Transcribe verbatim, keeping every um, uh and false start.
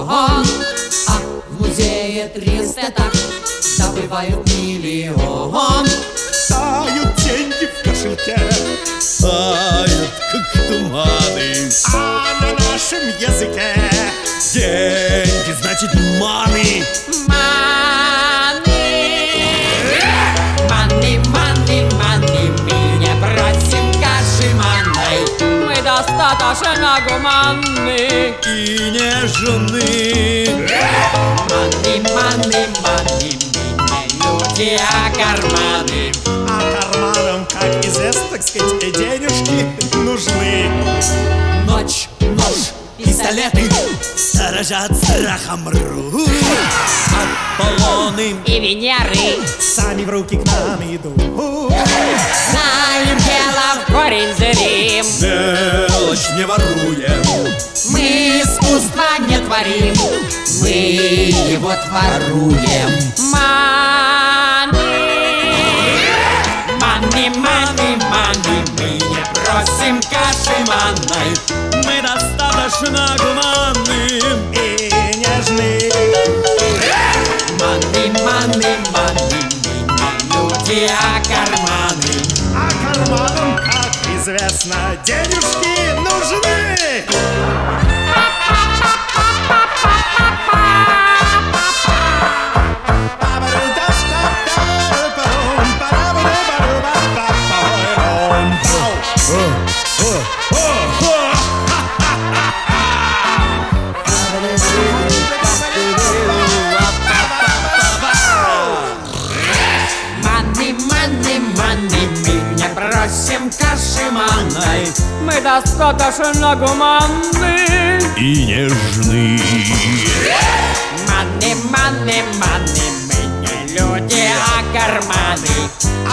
а в музее триста так добывают миллион. Тают деньги в кошельке, тают, как туманы, а на нашем языке деньги значит маны. Маны, маны, маны, мы не просим каши манной, мы достаточно гуманны и нежны. Маны, маны, маны, мы не люди, а карманы. А карманам, как известно, так сказать, денежки нужны. Ночь, нож, пистолеты сторожат страхом рук. Аполлоны и Венеры сами в руки к нам идут. знаем дело в корень зрим. мелочь не воруем, Мы искусства не творим, мы его творуем. Маны, маны, маны, маны, мы не просим каши манной, мы достаточно гуманны И нежны. маны, маны, маны, мы не люди, а карманы. А карманам, как известно, денежки нужны. Маны, маны, маны, мы не просим каши манной, мы достаточно гуманны и нежны. Маны, маны, маны, мы не люди, а карманы.